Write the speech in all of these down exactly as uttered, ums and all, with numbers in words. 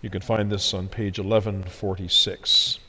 You can find this on page eleven forty-six.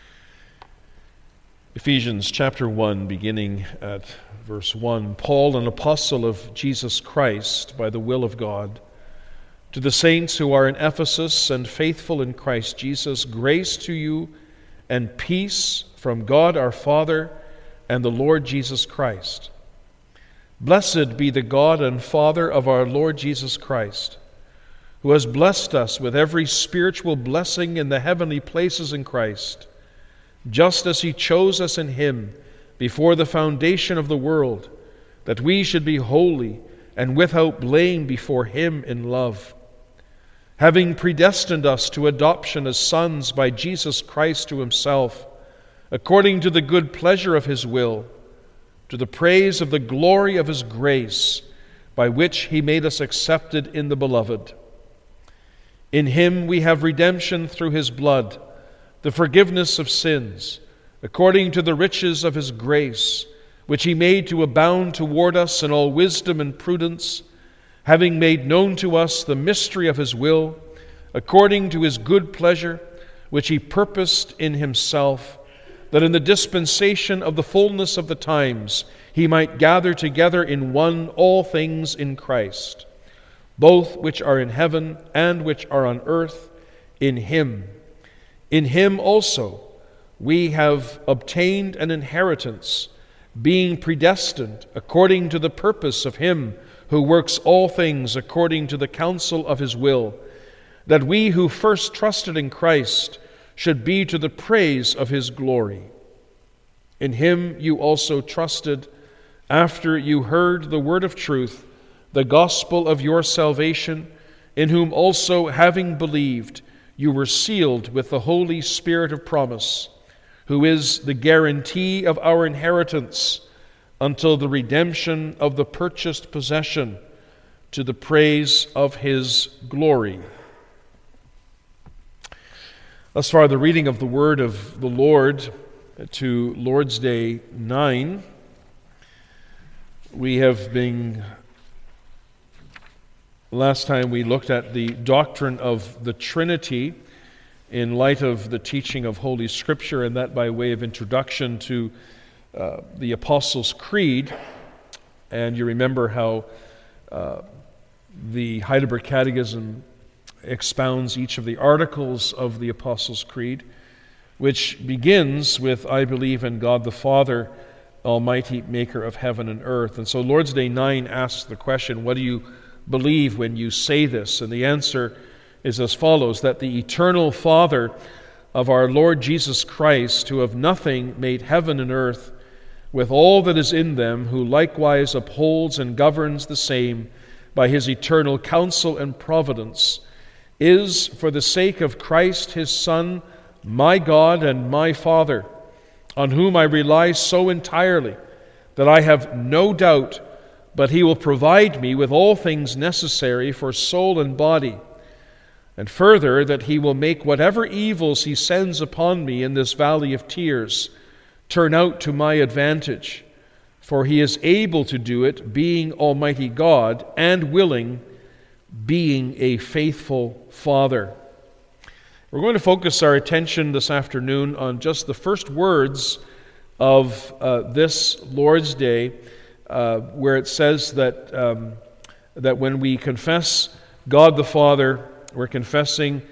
Ephesians chapter one, beginning at verse one. Paul, an apostle of Jesus Christ, by the will of God, to the saints who are in Ephesus and faithful in Christ Jesus, grace to you and peace from God our Father and the Lord Jesus Christ. Blessed be the God and Father of our Lord Jesus Christ, who has blessed us with every spiritual blessing in the heavenly places in Christ, just as He chose us in Him before the foundation of the world, that we should be holy and without blame before Him in love, having predestined us to adoption as sons by Jesus Christ to Himself, according to the good pleasure of His will, to the praise of the glory of His grace, by which He made us accepted in the Beloved. In Him we have redemption through His blood, the forgiveness of sins, according to the riches of His grace, which He made to abound toward us in all wisdom and prudence, having made known to us the mystery of His will, according to His good pleasure, which He purposed in Himself, that in the dispensation of the fullness of the times He might gather together in one all things in Christ, both which are in heaven and which are on earth, in Him. In Him also we have obtained an inheritance, being predestined according to the purpose of Him who works all things according to the counsel of His will, that we who first trusted in Christ should be to the praise of His glory. In Him you also trusted, after you heard the word of truth, the gospel of your salvation, in whom also, having believed, you were sealed with the Holy Spirit of promise, who is the guarantee of our inheritance until the redemption of the purchased possession, to the praise of His glory. Thus far, the reading of the word of the Lord to Lord's Day nine. We have been, last time we looked at the doctrine of the Trinity in light of the teaching of Holy Scripture, and that by way of introduction to uh, the Apostles' Creed. And you remember how uh, the Heidelberg Catechism expounds each of the articles of the Apostles' Creed, which begins with, I believe in God the Father, Almighty, maker of heaven and earth. And so Lord's Day nine asks the question, what do you believe when you say this? And the answer is as follows, that the eternal Father of our Lord Jesus Christ, who of nothing made heaven and earth, with all that is in them, who likewise upholds and governs the same by His eternal counsel and providence, is, for the sake of Christ His Son, my God and my Father, on whom I rely so entirely that I have no doubt but He will provide me with all things necessary for soul and body, and further, that He will make whatever evils He sends upon me in this valley of tears turn out to my advantage, for He is able to do it, being Almighty God, and willing, being a faithful Father. We're going to focus our attention this afternoon on just the first words of uh, this Lord's Day, uh, where it says that um, that when we confess God the Father, we're confessing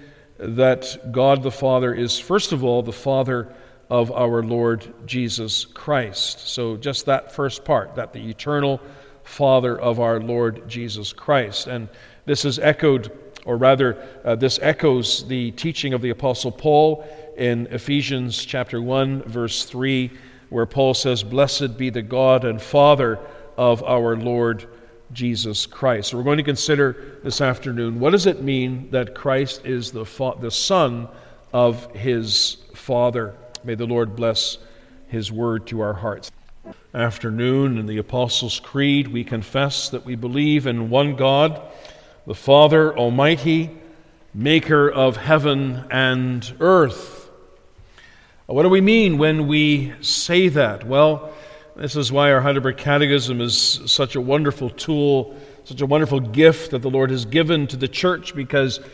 that God the Father is, first of all, the Father of our Lord Jesus Christ. So just that first part, that the eternal Father of our Lord Jesus Christ. And this is echoed, or rather, uh, this echoes the teaching of the Apostle Paul in Ephesians chapter one, verse three, where Paul says, "Blessed be the God and Father of our Lord Jesus Christ." So we're going to consider this afternoon, what does it mean that Christ is the fa- the Son of His Father? May the Lord bless His word to our hearts. Afternoon, in the Apostles' Creed, we confess that we believe in one God, the Father Almighty, maker of heaven and earth. What do we mean when we say that? Well, this is why our Heidelberg Catechism is such a wonderful tool, such a wonderful gift that the Lord has given to the church, because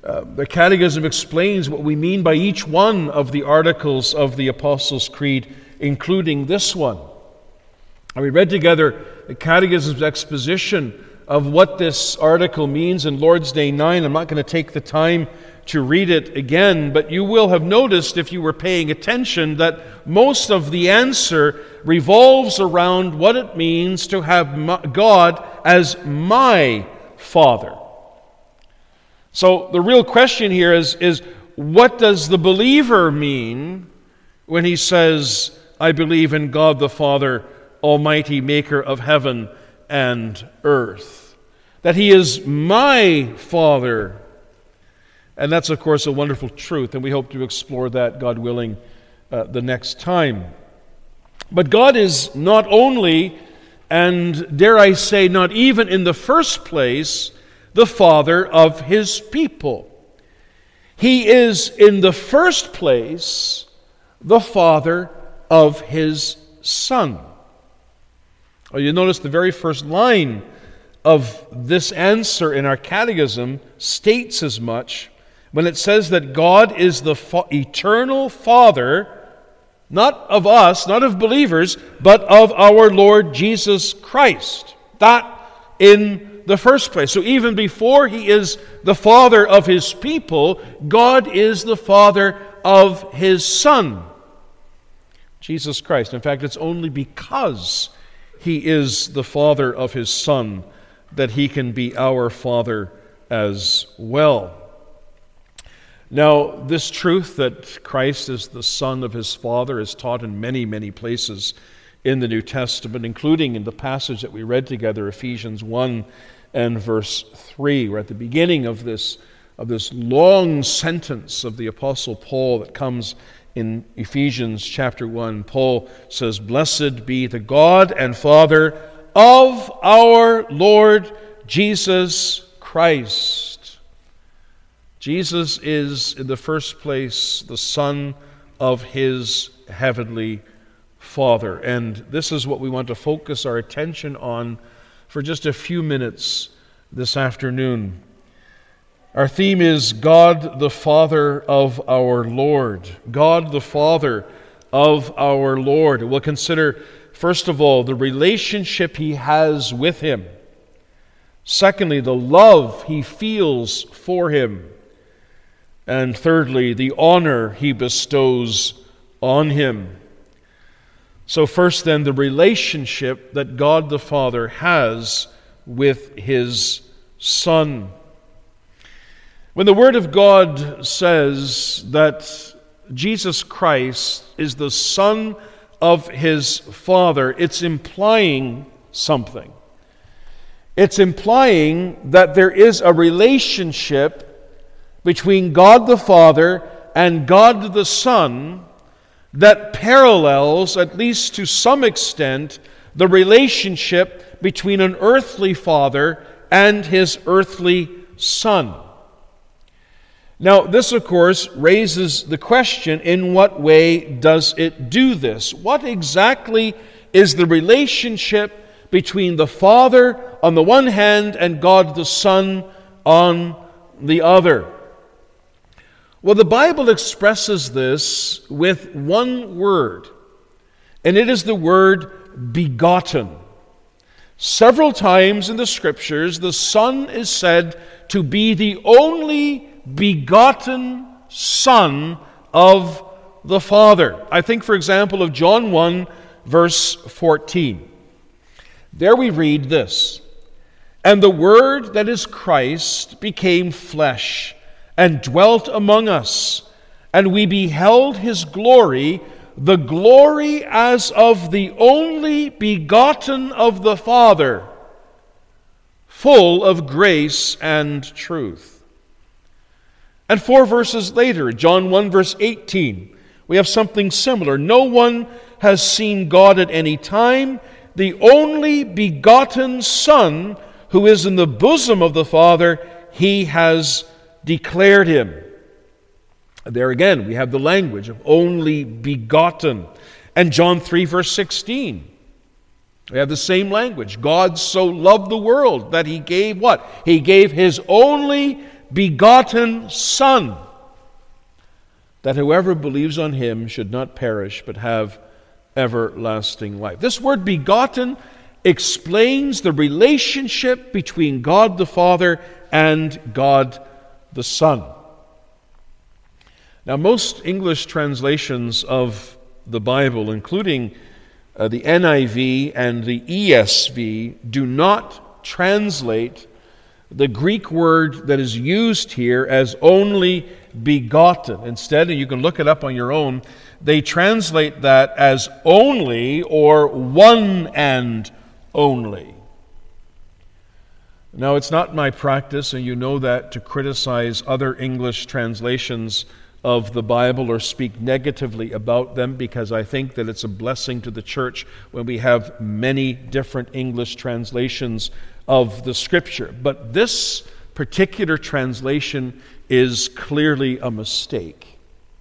Uh, the Catechism explains what we mean by each one of the articles of the Apostles' Creed, including this one. And we read together the Catechism's exposition of what this article means in Lord's Day nine. I'm not going to take the time to read it again, but you will have noticed, if you were paying attention, that most of the answer revolves around what it means to have God as my Father. So the real question here is, is what does the believer mean when he says, I believe in God the Father, Almighty, maker of heaven and earth? That He is my Father. And that's, of course, a wonderful truth, and we hope to explore that, God willing, uh, the next time. But God is not only, and dare I say, not even in the first place, the Father of His people. He is, in the first place, the Father of His Son. Well, you notice the very first line of this answer in our catechism states as much when it says that God is the fa- eternal Father, not of us, not of believers, but of our Lord Jesus Christ. That in the first place. So even before He is the Father of His people, God is the Father of His Son, Jesus Christ. In fact, it's only because He is the Father of His Son that He can be our Father as well. Now, this truth that Christ is the Son of His Father is taught in many, many places in the New Testament, including in the passage that we read together, Ephesians one and verse three. We're at the beginning of this, of this long sentence of the Apostle Paul that comes in Ephesians chapter one. Paul says, Blessed be the God and Father of our Lord Jesus Christ. Jesus is, in the first place, the Son of His heavenly Father. And this is what we want to focus our attention on for just a few minutes this afternoon. Our theme is God the Father of our Lord. God the Father of our Lord. We'll consider, first of all, the relationship He has with Him. Secondly, the love He feels for Him. And thirdly, the honor He bestows on Him. So first then, the relationship that God the Father has with His Son. When the Word of God says that Jesus Christ is the Son of His Father, it's implying something. It's implying that there is a relationship between God the Father and God the Son that parallels, at least to some extent, the relationship between an earthly father and his earthly son. Now, this, of course, raises the question, in what way does it do this? What exactly is the relationship between the Father on the one hand and God the Son on the other? Well, the Bible expresses this with one word, and it is the word begotten. Several times in the Scriptures, the Son is said to be the only begotten Son of the Father. I think, for example, of John one, verse fourteen. There we read this, And the Word that is Christ became flesh, and dwelt among us, and we beheld His glory, the glory as of the only begotten of the Father, full of grace and truth. And four verses later, John one verse eighteen, we have something similar. No one has seen God at any time. The only begotten Son, who is in the bosom of the Father, He has declared Him. There again, we have the language of only begotten. And John three verse sixteen, we have the same language. God so loved the world that He gave what? He gave His only begotten Son, that whoever believes on him should not perish but have everlasting life. This word begotten explains the relationship between God the Father and God the Son. Now, most English translations of the Bible, including uh, the N I V and the E S V, do not translate the Greek word that is used here as only begotten. Instead, and you can look it up on your own, they translate that as only or one and only. Now, it's not my practice, and you know that, to criticize other English translations of the Bible or speak negatively about them, because I think that it's a blessing to the church when we have many different English translations of the Scripture. But this particular translation is clearly a mistake.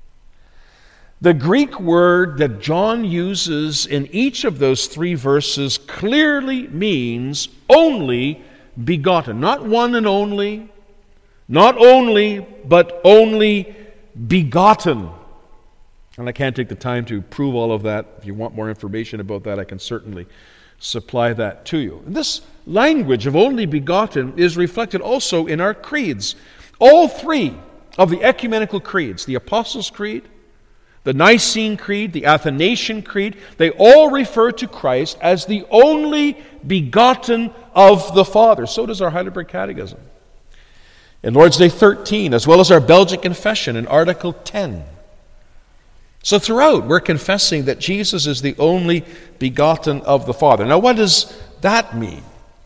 The Greek word that John uses in each of those three verses clearly means only begotten. Not one and only, not only, but only begotten. And I can't take the time to prove all of that. If you want more information about that, I can certainly supply that to you. And this language of only begotten is reflected also in our creeds. All three of the ecumenical creeds, the Apostles' Creed, the Nicene Creed, the Athanasian Creed, they all refer to Christ as the only begotten of the Father. So does our Heidelberg Catechism. In Lord's Day thirteen, as well as our Belgic Confession in Article ten. So throughout, we're confessing that Jesus is the only begotten of the Father. Now, what does that mean?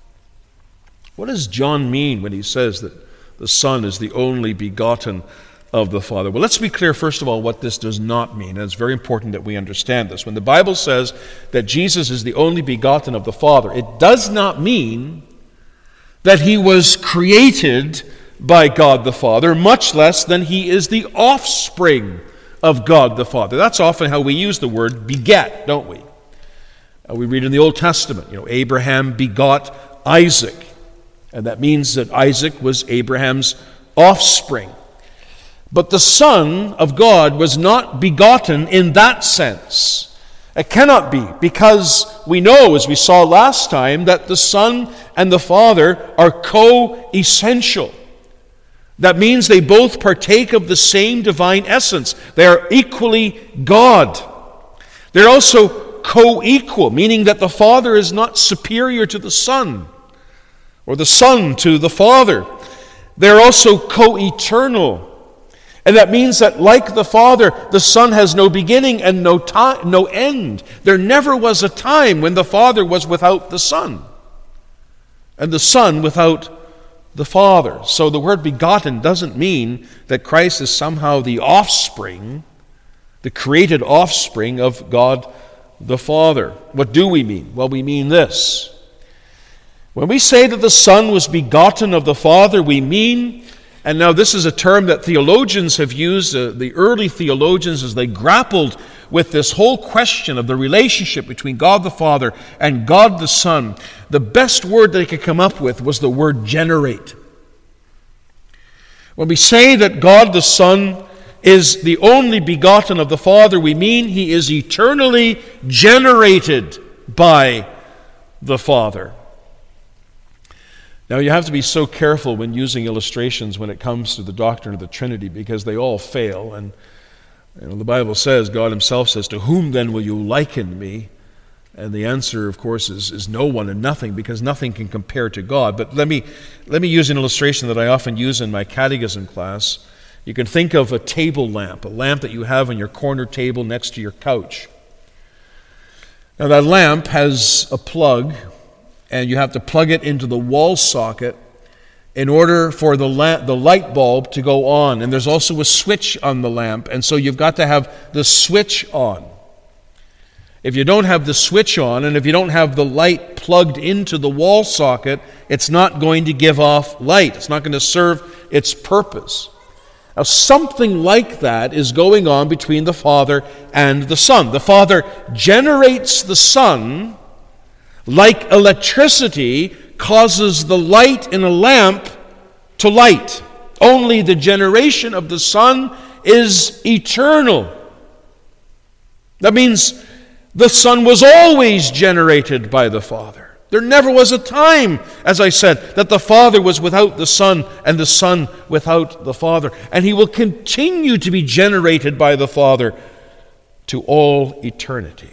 What does John mean when he says that the Son is the only begotten of the Father? Well, let's be clear, first of all, what this does not mean. And it's very important that we understand this. When the Bible says that Jesus is the only begotten of the Father, it does not mean that he was created by God the Father, much less than he is the offspring of God the Father. That's often how we use the word beget, don't we? Uh, we read in the Old Testament, you know, Abraham begot Isaac. And that means that Isaac was Abraham's offspring. But the Son of God was not begotten in that sense. It cannot be, because we know, as we saw last time, that the Son and the Father are co-essential. That means they both partake of the same divine essence. They are equally God. They're also co-equal, meaning that the Father is not superior to the Son, or the Son to the Father. They're also co-eternal. And that means that, like the Father, the Son has no beginning and no time, no end. There never was a time when the Father was without the Son, and the Son without the Father. So the word begotten doesn't mean that Christ is somehow the offspring, the created offspring of God the Father. What do we mean? Well, we mean this. When we say that the Son was begotten of the Father, we mean, and now this is a term that theologians have used, uh, the early theologians, as they grappled with this whole question of the relationship between God the Father and God the Son, the best word they could come up with was the word generate. When we say that God the Son is the only begotten of the Father, we mean he is eternally generated by the Father. Now, you have to be so careful when using illustrations when it comes to the doctrine of the Trinity, because they all fail. And you know, the Bible says, God himself says, "To whom then will you liken me?" And the answer, of course, is, is no one and nothing, because nothing can compare to God. But let me, let me use an illustration that I often use in my catechism class. You can think of a table lamp, a lamp that you have on your corner table next to your couch. Now, that lamp has a plug, and you have to plug it into the wall socket in order for the lamp, the light bulb to go on. And there's also a switch on the lamp, and so you've got to have the switch on. If you don't have the switch on, and if you don't have the light plugged into the wall socket, it's not going to give off light. It's not going to serve its purpose. Now, something like that is going on between the Father and the Son. The Father generates the Son, like electricity causes the light in a lamp to light. Only the generation of the Son is eternal. That means the Son was always generated by the Father. There never was a time, as I said, that the Father was without the Son and the Son without the Father. And he will continue to be generated by the Father to all eternity.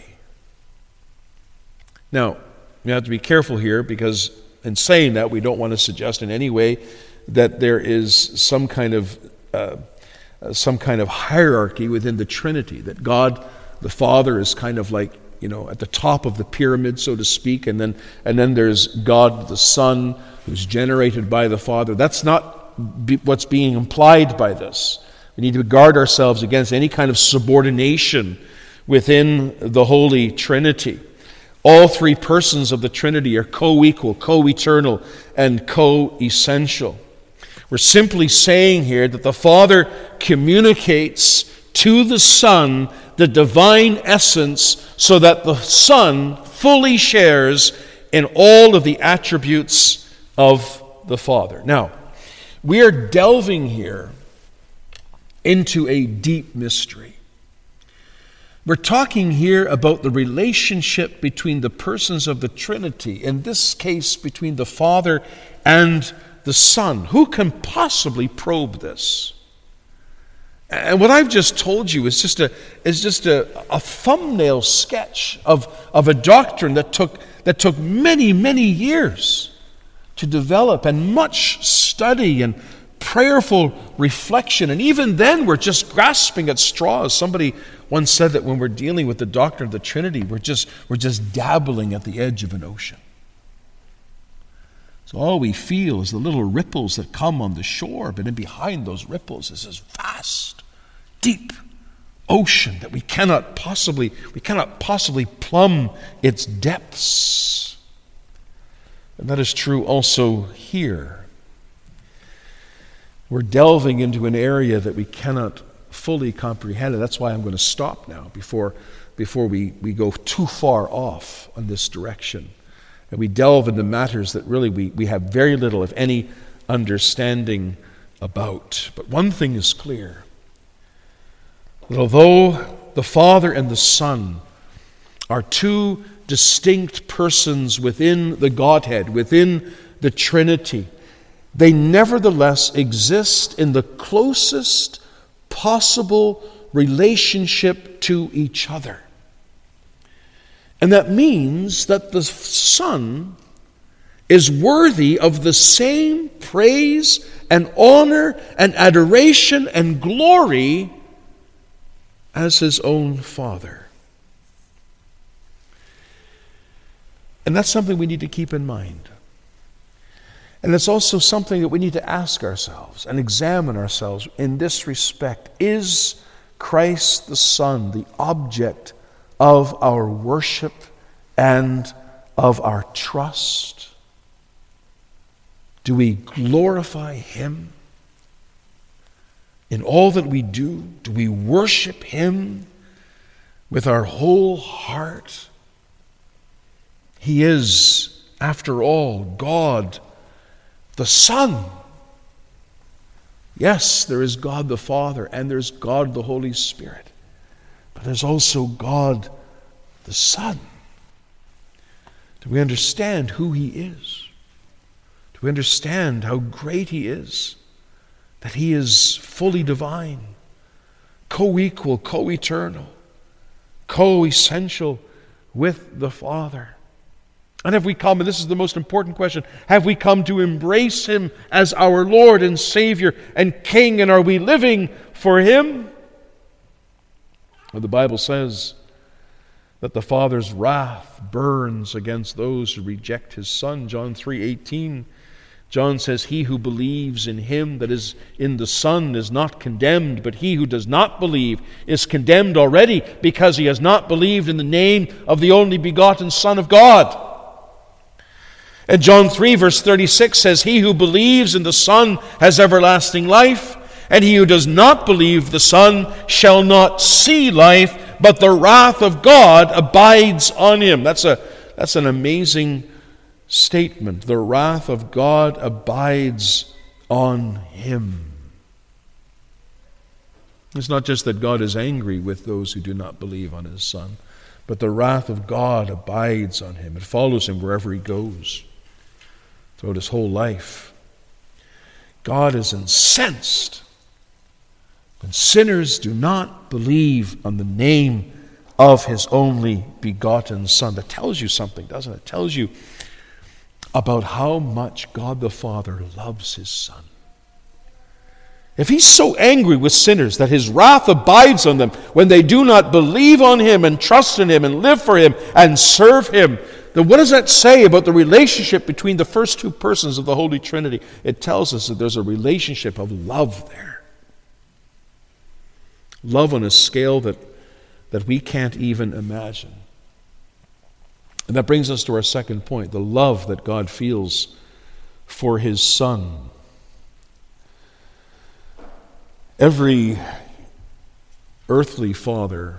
Now, we have to be careful here, because in saying that, we don't want to suggest in any way that there is some kind of uh, some kind of hierarchy within the Trinity, that God the Father is kind of like, you know, at the top of the pyramid, so to speak, and then and then there's God the Son, who's generated by the Father. That's not be, what's being implied by this. We need to guard ourselves against any kind of subordination within the Holy Trinity. All three persons of the Trinity are co-equal, co-eternal, and co-essential. We're simply saying here that the Father communicates to the Son the divine essence, so that the Son fully shares in all of the attributes of the Father. Now, we are delving here into a deep mystery. We're talking here about the relationship between the persons of the Trinity, in this case between the Father and the Son. Who can possibly probe this? And what I've just told you is just a is just a, a thumbnail sketch of, of a doctrine that took that took many, many years to develop, and much study and prayerful reflection. And even then, we're just grasping at straws. Somebody once said that when we're dealing with the doctrine of the Trinity, we're just we're just dabbling at the edge of an ocean. So all we feel is the little ripples that come on the shore, but in behind those ripples is this vast, deep ocean that we cannot possibly we cannot possibly plumb its depths. And that is true also here. We're delving into an area that we cannot fully comprehend, and that's why I'm going to stop now before before we, we go too far off on this direction. And we delve into matters that really we, we have very little, if any, understanding about. But one thing is clear, that although the Father and the Son are two distinct persons within the Godhead, within the Trinity, they nevertheless exist in the closest possible relationship to each other. And that means that the Son is worthy of the same praise and honor and adoration and glory as his own Father. And that's something we need to keep in mind. And it's also something that we need to ask ourselves and examine ourselves in this respect. Is Christ the Son the object of our worship and of our trust? Do we glorify him in all that we do? Do we worship him with our whole heart? He is, after all, God the Son. Yes, there is God the Father and there's God the Holy Spirit. But there's also God the Son. Do we understand who he is? Do we understand how great he is? That he is fully divine, co-equal, co-eternal, co-essential with the Father. And have we come, and this is the most important question, have we come to embrace him as our Lord and Savior and King, and are we living for him? Well, the Bible says that the Father's wrath burns against those who reject his Son. John three eighteen. John says, he who believes in him that is in the Son is not condemned, but he who does not believe is condemned already, because he has not believed in the name of the only begotten Son of God. And John three verse thirty-six says, he who believes in the Son has everlasting life, and he who does not believe the Son shall not see life, but the wrath of God abides on him. That's a that's an amazing statement. The wrath of God abides on him. It's not just that God is angry with those who do not believe on his Son, but the wrath of God abides on him. It follows him wherever he goes, throughout his whole life. God is incensed when sinners do not believe on the name of his only begotten Son. That tells you something, doesn't it? It tells you about how much God the Father loves his Son. If he's so angry with sinners that his wrath abides on them when they do not believe on him and trust in him and live for him and serve him, then what does that say about the relationship between the first two persons of the Holy Trinity? It tells us that there's a relationship of love there. Love on a scale that, that we can't even imagine. And that brings us to our second point, the love that God feels for his Son. Every earthly father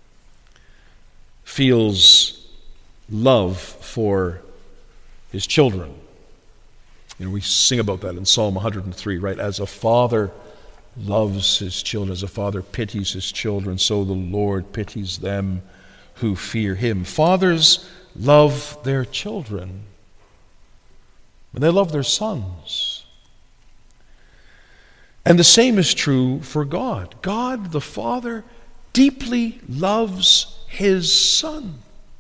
feels love for his children. You know, we sing about that in Psalm one hundred three, right? As a father loves his children, as a father pities his children, so the Lord pities them who fear him. Fathers love their children, and they love their sons. And the same is true for God. God the Father deeply loves his Son.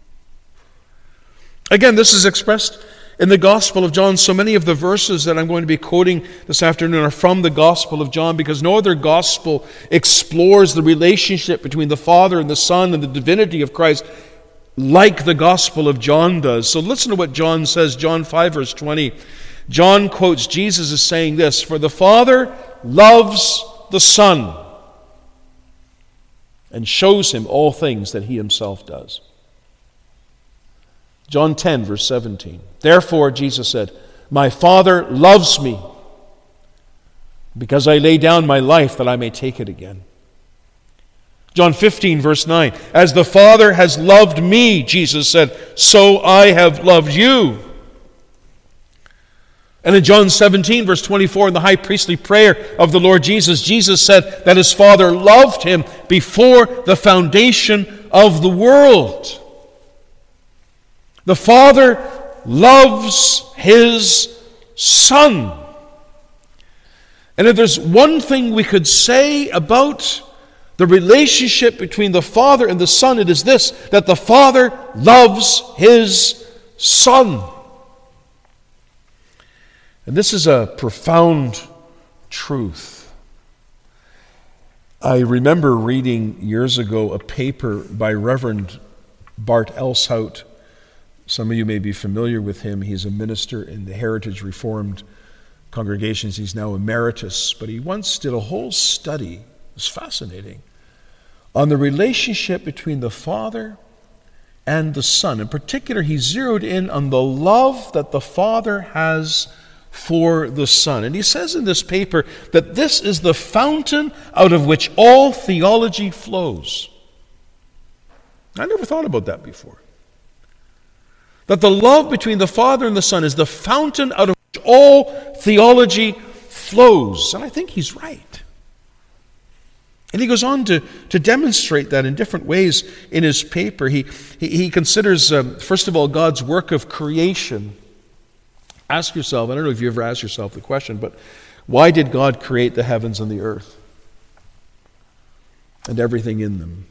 Again, this is expressed in the Gospel of John. So many of the verses that I'm going to be quoting this afternoon are from the Gospel of John, because no other gospel explores the relationship between the Father and the Son and the divinity of Christ like the Gospel of John does. So listen to what John says, John five, verse twenty. John quotes Jesus as saying this, "For the Father loves the Son and shows him all things that he himself does." John ten, verse seventeen. "Therefore," Jesus said, "my Father loves me, because I lay down my life that I may take it again." John fifteen, verse nine. "As the Father has loved me," Jesus said, "so I have loved you." And in John seventeen, verse twenty-four, in the high priestly prayer of the Lord Jesus, Jesus said that his Father loved him before the foundation of the world. The Father loves his Son. And if there's one thing we could say about the relationship between the Father and the Son, it is this, that the Father loves his Son. And this is a profound truth. I remember reading years ago a paper by Reverend Bart Elshout. Some of you may be familiar with him. He's a minister in the Heritage Reformed congregations. He's now emeritus, but he once did a whole study, it was fascinating, on the relationship between the Father and the Son. In particular, he zeroed in on the love that the Father has for the Son. And he says in this paper that this is the fountain out of which all theology flows. I never thought about that before. That the love between the Father and the Son is the fountain out of which all theology flows. And I think he's right. And he goes on to, to demonstrate that in different ways in his paper. He, he, he considers, um, first of all, God's work of creation. Ask yourself, I don't know if you ever asked yourself the question, but why did God create the heavens and the earth and everything in them?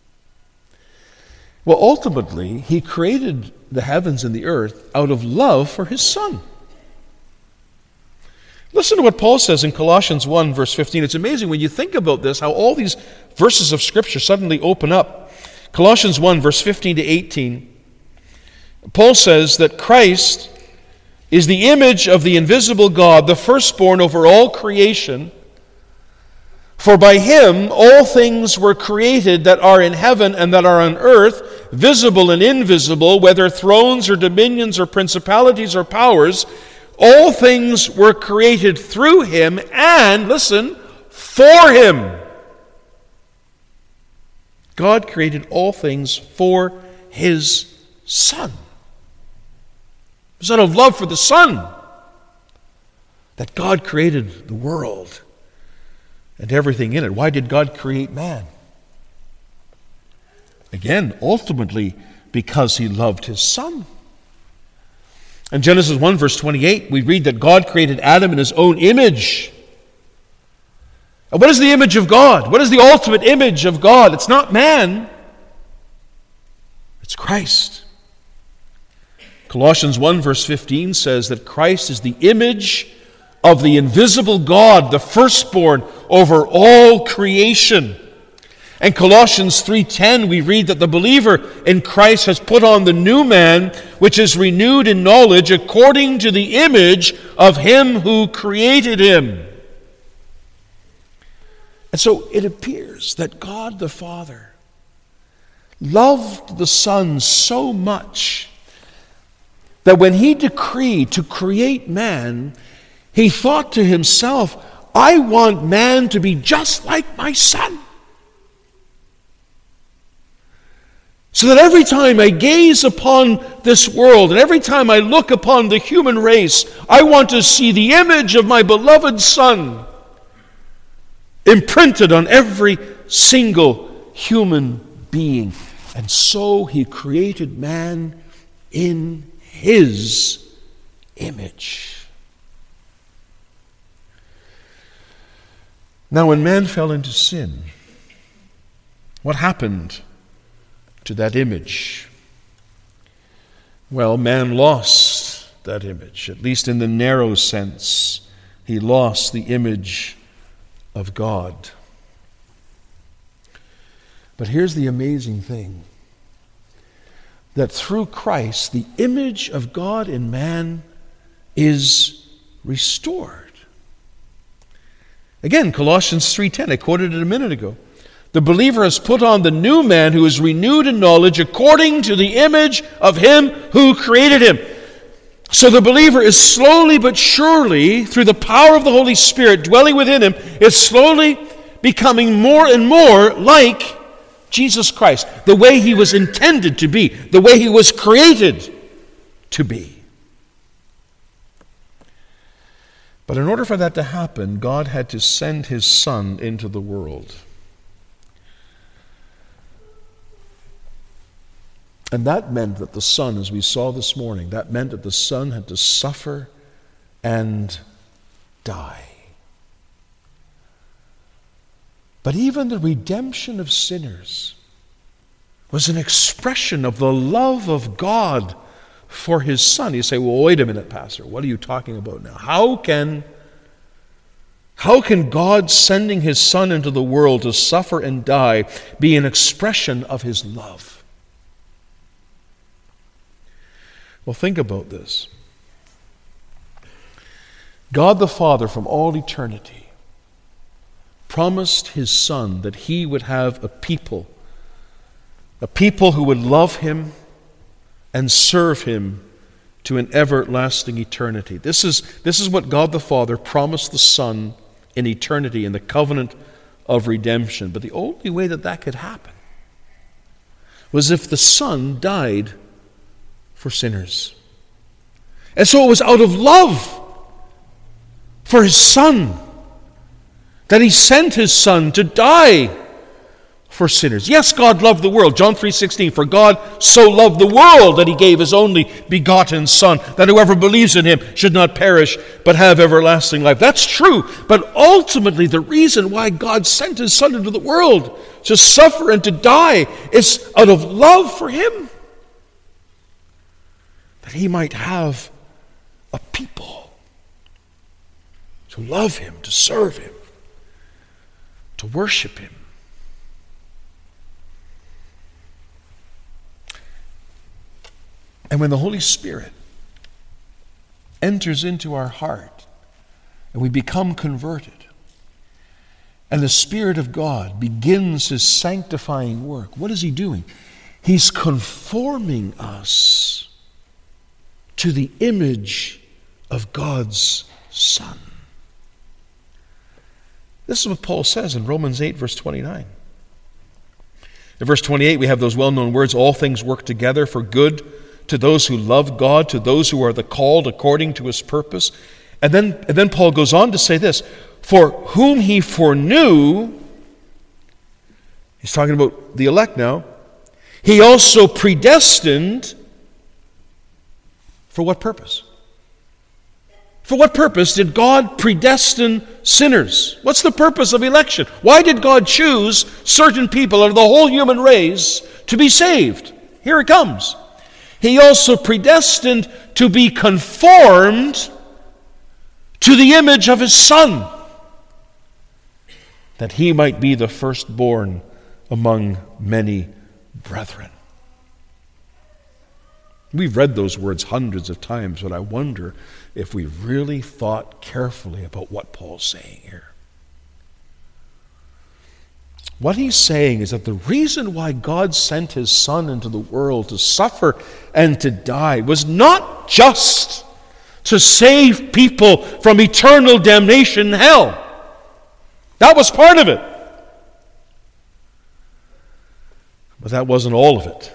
Well, ultimately, he created the heavens and the earth out of love for his Son. Listen to what Paul says in Colossians one, verse fifteen. It's amazing when you think about this, how all these verses of Scripture suddenly open up. Colossians one, verse fifteen to eighteen. Paul says that Christ is the image of the invisible God, the firstborn over all creation. For by him all things were created that are in heaven and that are on earth, visible and invisible, whether thrones or dominions or principalities or powers. All things were created through him and, listen, for him. God created all things for his Son. It was out of love for the Son that God created the world and everything in it. Why did God create man? Again, ultimately, because he loved his Son. In Genesis one, verse twenty-eight, we read that God created Adam in his own image. And what is the image of God? What is the ultimate image of God? It's not man. It's Christ. Colossians one, verse fifteen says that Christ is the image of the invisible God, the firstborn over all creation. And Colossians three ten, we read that the believer in Christ has put on the new man, which is renewed in knowledge according to the image of him who created him. And so it appears that God the Father loved the Son so much that when he decreed to create man, he thought to himself, I want man to be just like my Son. So that every time I gaze upon this world and every time I look upon the human race, I want to see the image of my beloved Son imprinted on every single human being. And so he created man in his image. Now, when man fell into sin, what happened to that image? Well, man lost that image, at least in the narrow sense. He lost the image of God. But here's the amazing thing, that through Christ, the image of God in man is restored. Again, Colossians three ten, I quoted it a minute ago. The believer has put on the new man who is renewed in knowledge according to the image of him who created him. So the believer is slowly but surely, through the power of the Holy Spirit dwelling within him, is slowly becoming more and more like Jesus Christ, the way he was intended to be, the way he was created to be. But in order for that to happen, God had to send his Son into the world. And that meant that the Son, as we saw this morning, that meant that the Son had to suffer and die. But even the redemption of sinners was an expression of the love of God for his Son. You say, well, wait a minute, Pastor, what are you talking about now? How can, how can God sending his Son into the world to suffer and die be an expression of his love? Well, think about this. God the Father from all eternity promised his Son that he would have a people, a people who would love him and serve him to an everlasting eternity. This is, this is what God the Father promised the Son in eternity in the covenant of redemption. But the only way that that could happen was if the Son died for sinners. And so it was out of love for his Son that he sent his Son to die for sinners. Yes, God loved the world. John three sixteen, for God so loved the world that he gave his only begotten Son, that whoever believes in him should not perish but have everlasting life. That's true, but ultimately the reason why God sent his Son into the world to suffer and to die is out of love for him, that he might have a people to love him, to serve him, to worship him. And when the Holy Spirit enters into our heart and we become converted, and the Spirit of God begins his sanctifying work, what is he doing? He's conforming us to the image of God's Son. This is what Paul says in Romans eight, verse twenty-nine. In verse twenty-eight, we have those well-known words, all things work together for good to those who love God, to those who are the called according to his purpose. And then, and then Paul goes on to say this, For whom he foreknew, he's talking about the elect now, he also predestined. For what purpose? For what purpose did God predestine sinners? What's the purpose of election? Why did God choose certain people out of the whole human race to be saved? Here it comes. He also predestined to be conformed to the image of his Son, that he might be the firstborn among many brethren. We've read those words hundreds of times, but I wonder if we really thought carefully about what Paul's saying here. What he's saying is that the reason why God sent his Son into the world to suffer and to die was not just to save people from eternal damnation in hell. That was part of it. But that wasn't all of it.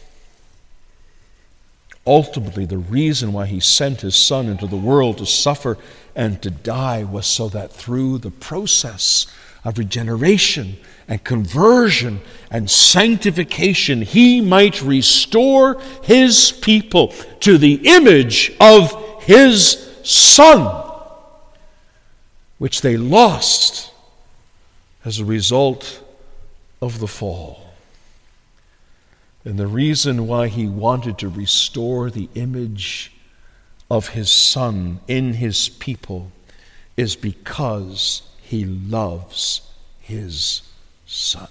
Ultimately, the reason why he sent his Son into the world to suffer and to die was so that through the process of regeneration and conversion and sanctification, he might restore his people to the image of his Son, which they lost as a result of the fall. And the reason why he wanted to restore the image of his Son in his people is because he loves his Son.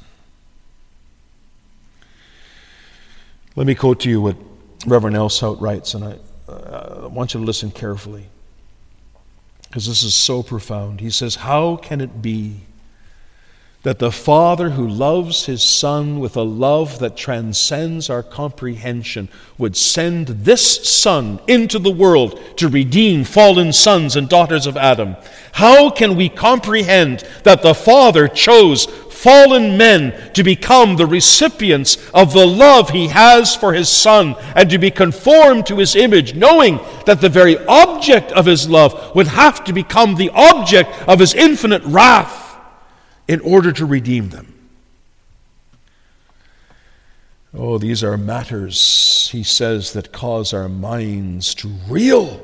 Let me quote to you what Reverend Elshout writes, and I, uh, I want you to listen carefully, because this is so profound. He says, "How can it be that the Father who loves his Son with a love that transcends our comprehension would send this Son into the world to redeem fallen sons and daughters of Adam? How can we comprehend that the Father chose fallen men to become the recipients of the love he has for his Son and to be conformed to his image, knowing that the very object of his love would have to become the object of his infinite wrath in order to redeem them?" Oh, these are matters, he says, that cause our minds to reel.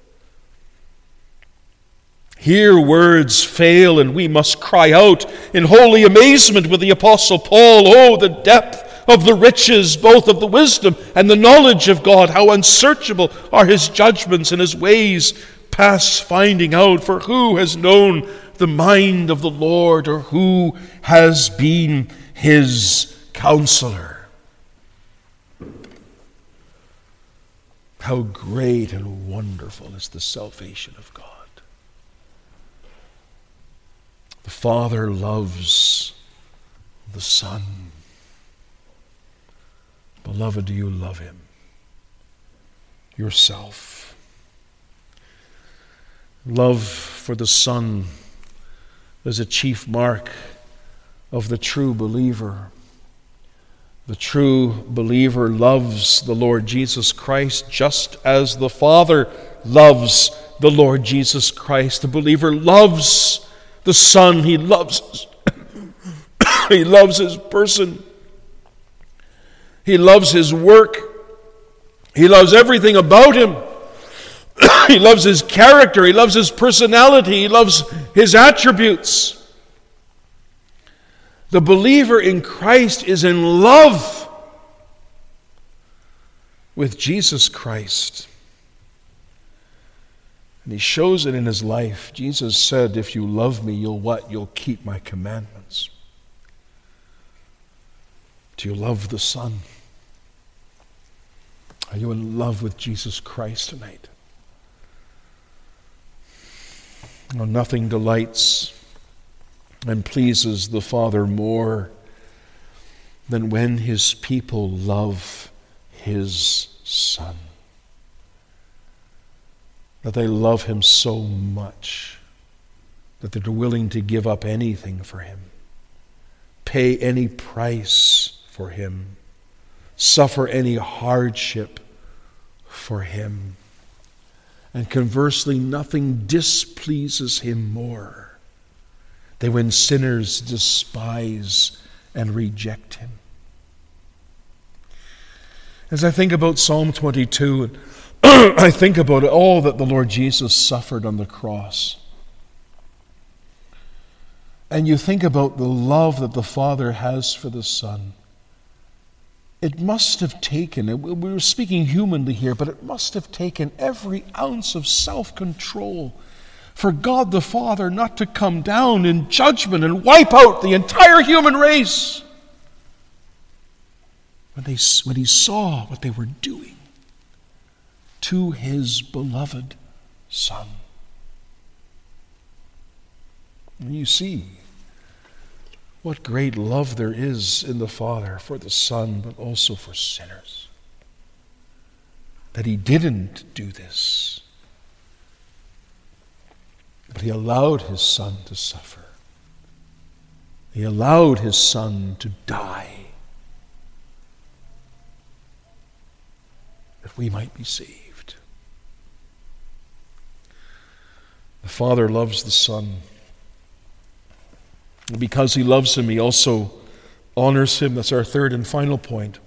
Here words fail, and we must cry out in holy amazement with the Apostle Paul, "Oh, the depth of the riches, both of the wisdom and the knowledge of God! How unsearchable are his judgments and his ways past finding out! For who has known the mind of the Lord, or who has been his counselor?" How great and wonderful is the salvation of God. The Father loves the Son. Beloved, do you love him? Yourself. Love for the Son is a chief mark of the true believer. The true believer loves the Lord Jesus Christ just as the Father loves the Lord Jesus Christ. The believer loves the Son. He loves he loves his person. He loves his work. He loves everything about him. He loves his character. He loves his personality. He loves his attributes. The believer in Christ is in love with Jesus Christ. And he shows it in his life. Jesus said, "If you love me, you'll what? You'll keep my commandments." Do you love the Son? Are you in love with Jesus Christ tonight? Oh, nothing delights and pleases the Father more than when his people love his Son. That they love him so much that they're willing to give up anything for him, pay any price for him, suffer any hardship for him. And conversely, nothing displeases him more that when sinners despise and reject him. As I think about Psalm twenty-two, I think about all that the Lord Jesus suffered on the cross. And you think about the love that the Father has for the Son. It must have taken, we were speaking humanly here, but it must have taken every ounce of self-control for God the Father not to come down in judgment and wipe out the entire human race when, they, when he saw what they were doing to his beloved Son. And you see what great love there is in the Father for the Son, but also for sinners. That he didn't do this, but he allowed his Son to suffer. He allowed his Son to die, that we might be saved. The Father loves the Son. And because he loves him, he also honors him. That's our third and final point.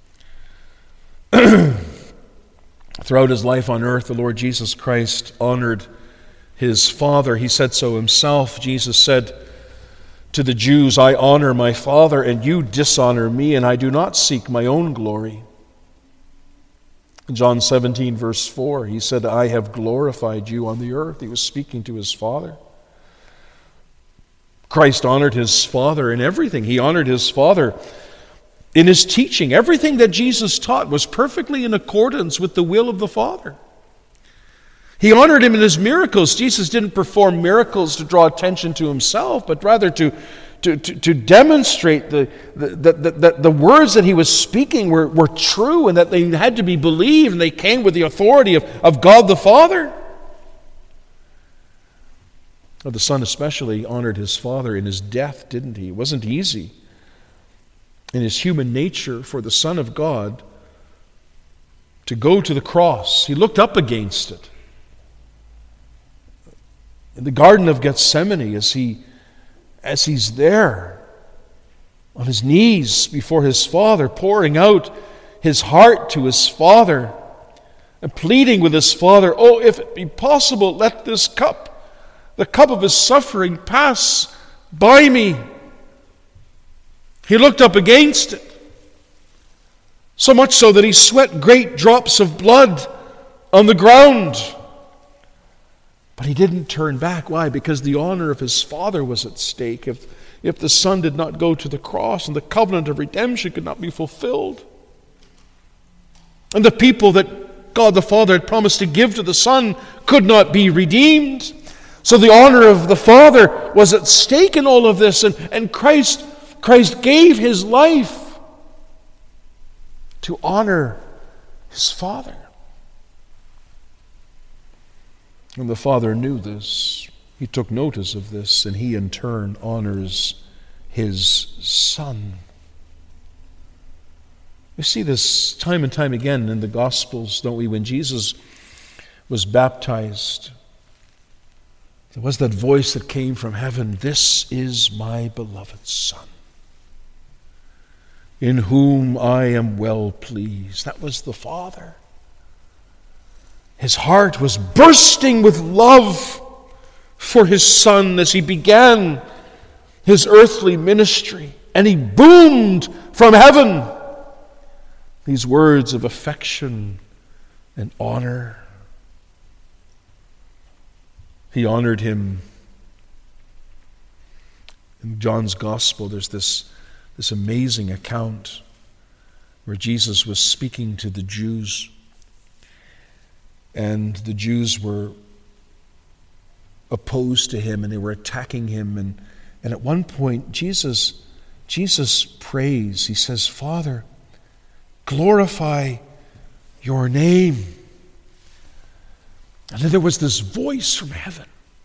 Throughout his life on earth, the Lord Jesus Christ honored his Father. He said so himself. Jesus said to the Jews, "I honor my Father, and you dishonor me, and I do not seek my own glory." In John seventeen, verse four, he said, "I have glorified you on the earth." He was speaking to his Father. Christ honored his Father in everything. He honored his Father in his teaching. Everything that Jesus taught was perfectly in accordance with the will of the Father. He honored him in his miracles. Jesus didn't perform miracles to draw attention to himself, but rather to, to, to, to demonstrate the, the, the, the, the words that he was speaking were, were true and that they had to be believed, and they came with the authority of, of God the Father. The Son especially honored his Father in his death, didn't he? It wasn't easy in his human nature for the Son of God to go to the cross. He looked up against it. In the Garden of Gethsemane, as he as he's there on his knees before his Father, pouring out his heart to his Father and pleading with his Father, "Oh, if it be possible, let this cup, the cup of his suffering, pass by me." He looked up against it, so much so that he sweat great drops of blood on the ground. But he didn't turn back. Why? Because the honor of his Father was at stake. If, if the Son did not go to the cross, and the covenant of redemption could not be fulfilled, and the people that God the Father had promised to give to the Son could not be redeemed. So the honor of the Father was at stake in all of this, and, and Christ, Christ gave his life to honor his Father. And the Father knew this. He took notice of this, and he in turn honors his Son. We see this time and time again in the Gospels, don't we? When Jesus was baptized, there was that voice that came from heaven, "This is my beloved Son, in whom I am well pleased." That was the Father. His heart was bursting with love for his Son as he began his earthly ministry. And he boomed from heaven these words of affection and honor. He honored him. In John's Gospel, there's this, this amazing account where Jesus was speaking to the Jews. And the Jews were opposed to him, and they were attacking him. And, and at one point, Jesus, Jesus prays. He says, "Father, glorify your name." And then there was this voice from heaven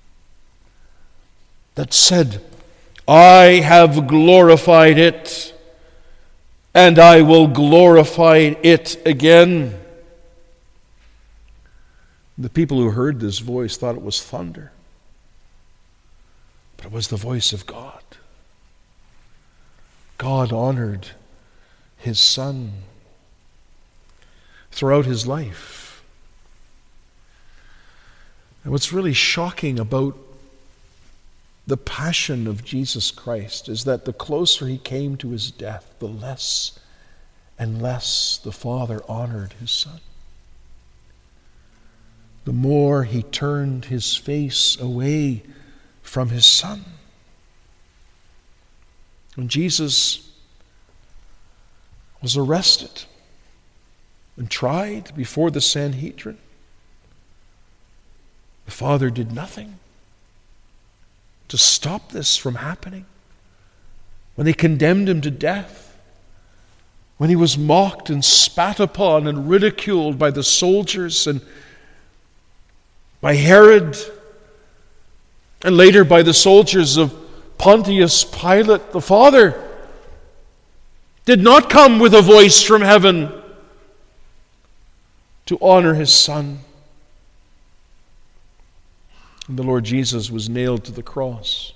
that said, "I have glorified it, and I will glorify it again." The people who heard this voice thought it was thunder. But it was the voice of God. God honored his Son throughout his life. And what's really shocking about the passion of Jesus Christ is that the closer he came to his death, the less and less the Father honored his Son. The more he turned his face away from his Son. When Jesus was arrested and tried before the Sanhedrin, the Father did nothing to stop this from happening. When they condemned him to death, when he was mocked and spat upon and ridiculed by the soldiers and by Herod, and later by the soldiers of Pontius Pilate, the Father did not come with a voice from heaven to honor his Son. And the Lord Jesus was nailed to the cross.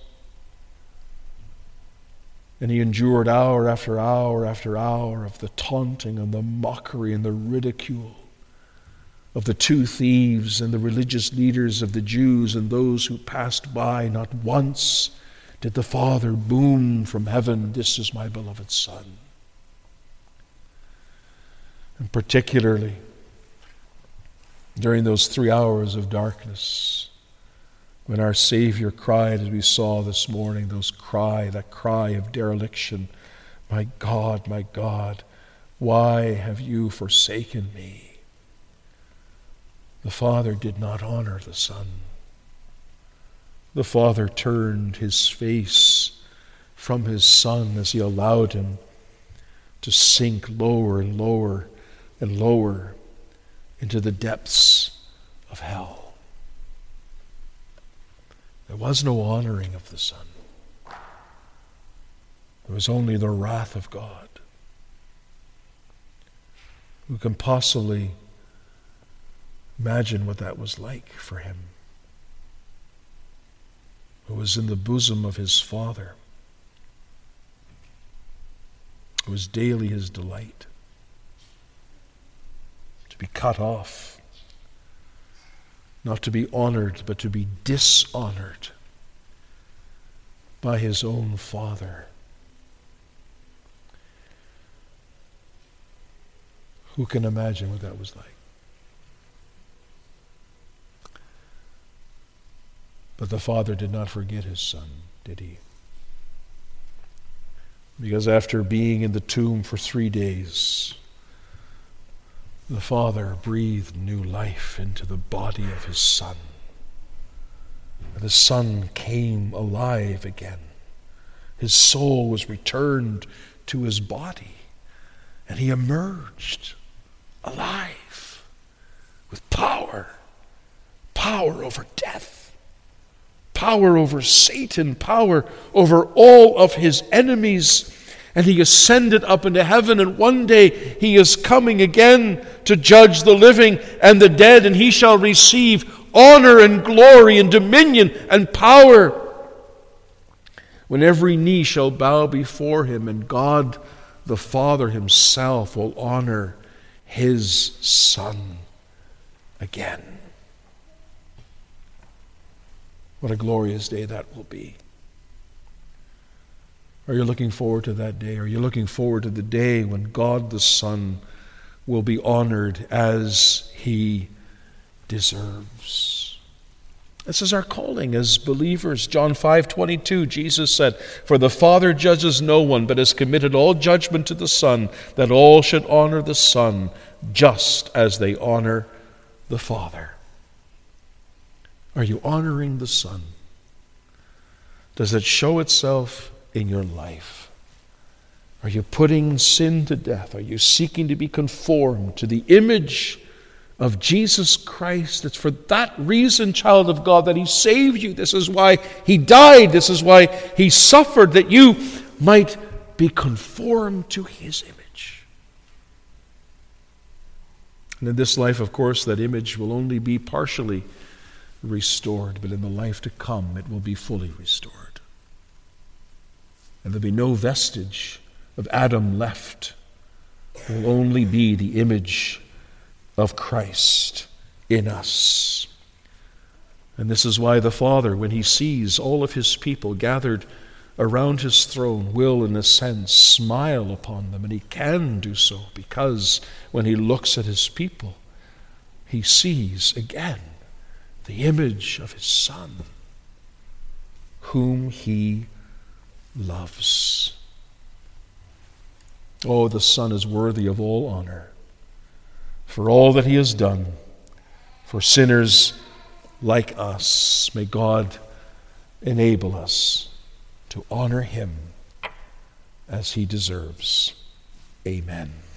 And he endured hour after hour after hour of the taunting and the mockery and the ridicule of the two thieves and the religious leaders of the Jews and those who passed by. Not once did the Father boom from heaven, "This is my beloved Son." And particularly during those three hours of darkness, when our Savior cried, as we saw this morning, those cry, that cry of dereliction, "My God, my God, why have you forsaken me?" The Father did not honor the Son. The Father turned his face from his Son as he allowed him to sink lower and lower and lower into the depths of hell. There was no honoring of the Son. There was only the wrath of God. Who can possibly imagine what that was like for him, who was in the bosom of his Father, who was daily his delight, to be cut off, not to be honored, but to be dishonored by his own Father. Who can imagine what that was like? But the Father did not forget his Son, did he? Because after being in the tomb for three days, the Father breathed new life into the body of his Son. And the Son came alive again. His soul was returned to his body, and he emerged alive with power, power over death, power over Satan, power over all of his enemies. And he ascended up into heaven, and one day he is coming again to judge the living and the dead, and he shall receive honor and glory and dominion and power when every knee shall bow before him, and God the Father himself will honor his Son again. What a glorious day that will be. Are you looking forward to that day? Are you looking forward to the day when God the Son will be honored as he deserves? This is our calling as believers. John five twenty-two, Jesus said, "For the Father judges no one, but has committed all judgment to the Son, that all should honor the Son, just as they honor the Father." Are you honoring the Son? Does it show itself in your life? Are you putting sin to death? Are you seeking to be conformed to the image of Jesus Christ? It's for that reason, child of God, that he saved you. This is why he died. This is why he suffered, that you might be conformed to his image. And in this life, of course, that image will only be partially restored, but in the life to come, it will be fully restored. and there'll be no vestige of Adam left. There will only be the image of Christ in us. And this is why the Father, when he sees all of his people gathered around his throne, will, in a sense, smile upon them. And he can do so because when he looks at his people, he sees again the image of his Son, whom he loves. Oh, the Son is worthy of all honor for all that he has done for sinners like us. May God enable us to honor him as he deserves. Amen.